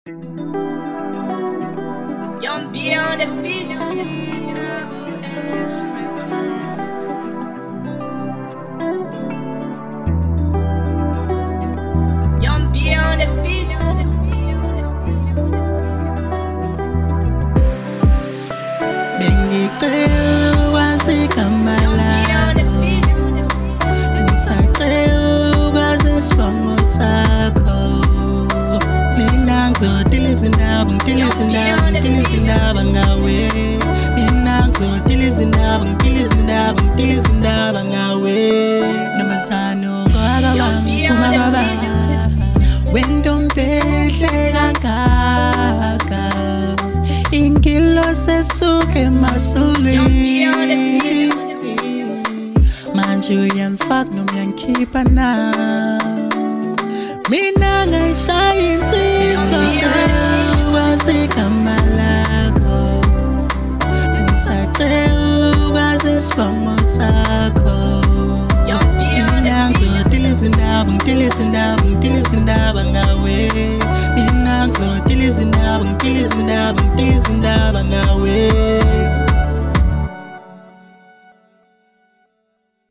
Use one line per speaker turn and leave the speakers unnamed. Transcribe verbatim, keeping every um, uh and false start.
Young B on the beach. Young B on the beach.
Bengicela wazi igama lakho, ngisacela ukwazi isibongo sakho. Mina ngizodila izindaba, ngidila izindaba, ngidila izindaba ngawe. Mina ngizodila izindaba, ngidila izindaba, ngidila izindaba ngawe. Namazano kwakabami kumababa, wentombi enhle kangaka. Ingilo sesuke emasulwini, manje uyangifaka noma uyangikhipha na. Mina ngayishaya insizwa, wazi igama lakho, ngisacela ukwazi isibongo sakho. Mina ngizodila izindaba, ngidila izindaba, ngidila izindaba ngawe. Mina ngizodila izindaba, ngidila izindaba, ngidila izindaba ngawe.